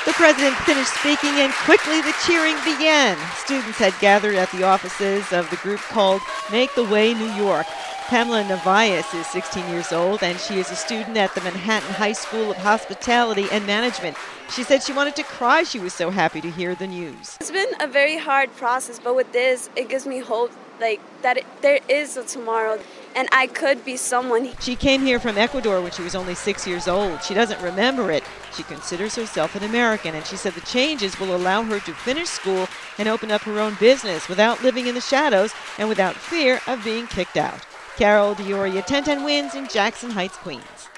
The president finished speaking and quickly the cheering began. Students had gathered at the offices of the group called Make the Way New York. Pamela Navias is 16 years old and she is a student at the Manhattan High School of Hospitality and Management. She said she wanted to cry. She was so happy to hear the news. It's been a very hard process, but with this, it gives me hope there is a tomorrow and I could be someone. She came here from Ecuador when she was only 6 years old. She doesn't remember it. She considers herself an American, and she said the changes will allow her to finish school and open up her own business without living in the shadows and without fear of being kicked out. Carol D'Oria, 1010 Wins in Jackson Heights, Queens.